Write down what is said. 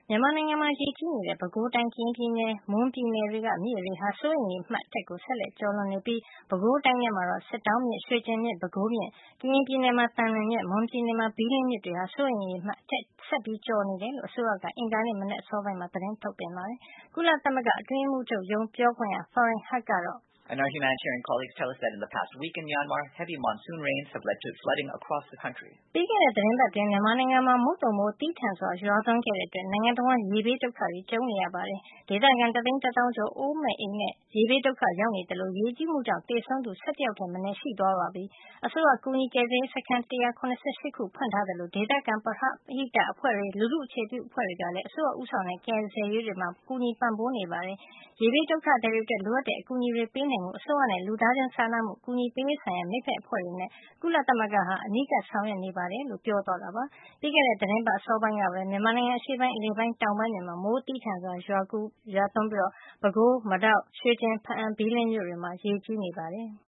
မြန်မာနိုင်ငံမှာရေကြီးနေတဲ့ ပဲခူးတိုင်း၊ ကရင်ပြည်နယ်၊ မွန်ပြည်နယ်တွေက မြစ်ရေဟာ စိုးရိမ်ရေမှတ်အထက်ကို ဆက်လက်ကျော်လွန်နေပြီး ပဲခူးတိုင်းထဲမှာတော့ စစ်တောင်းမြစ်၊ ရွှေကျင်မြစ်၊ ပဲခူးမြစ်၊ ကရင်ပြည်နယ်မှာ သံလွင်မြစ်၊ မွန်ပြည်နယ်မှာ ဘီးလင်းမြစ်တွေဟာ စိုးရိမ်ရေမှတ်အထက် ဆက်ပြီးကျော်နေတယ်လို့ အစိုးရက အင်္ဂါနေ့ မနက်အစောပိုင်းမှာ သတင်းထုတ်ပြန်ပါတယ်။ ကုလသမဂ္ဂအတွင်းရေးမှူးချုပ်ရုံး ပြောခွင့်ရ Farhan Haq ကတော့ Our humanitarian colleagues tell us that in the past week in Myanmar, heavy monsoon rains have led to flooding across the country. ပြီးခဲ့တဲ့သီတင်းပတ်အတွင်း မြန်မာနိုင်ငံမှာ မုတ်သုံမိုးသည်းထန်စွာ ရွာသွန်းခဲ့တဲ့အတွက် နိုင်ငံတဝှမ်း ရေဘေးဒုက္ခတွေ ကြုံနေရပါတယ်။ ဒေသခံ ၁ သိန်း ၁ သောင်းကျော် အိုးမဲ့အိမ်မဲ့ ရေဘေးဒုက္ခရောက်နေသလို ရေကြီးမှုကြောင့် သေဆုံးသူ ၁၁ ယောက်ထက်မနည်း ရှိသွားပါပြီ။ အစိုးရကူညီကယ်ဆယ်ရေးစခန်း ၁၇၈ ခု ဖွင့်ထားသလို ဒေသခံပရဟိတအဖွဲ့တွေ၊ လူထုအခြေပြုအဖွဲ့တွေကလည်း အစိုးရဦးဆောင်တဲ့ ကယ်ဆယ်ရေးတွေမှာ ကူညီပံ့ပိုးနေပါတယ်။ ရေဘေးဒုက္ခသည်တွေအတွက် လိုအပ်တဲ့အကူအညီတွေပေးနိုင်ဖို့ အစိုးရနဲ့ လူသားချင်းစာနာမှု အကူညီပေးရေးဆိုင်ရာ မိတ်ဖက်အဖွဲ့တွေနဲ့ ကုလသမဂ္ဂဟာ အနီးကပ်ဆောင်ရွက်နေပါတယ်လို့ ပြောသွားတာပါ။ ပြီးခဲ့တဲ့ သီတင်းပတ်အစောပိုင်းကပဲ မြန်မာနိုင်ငံ အရှေ့ပိုင်း၊ အလယ်ပိုင်း၊ တောင်ပိုင်းတွေမှာ မိုးသည်းထန်စွာ ရွာသွန်းပြီး ပဲခူး၊ မဒေါက်၊ ရွှေကျင်၊ ဘားအံ့၊ ဘီးလင်းမြို့တွေမှာ ရေကြီးနေပါတယ်။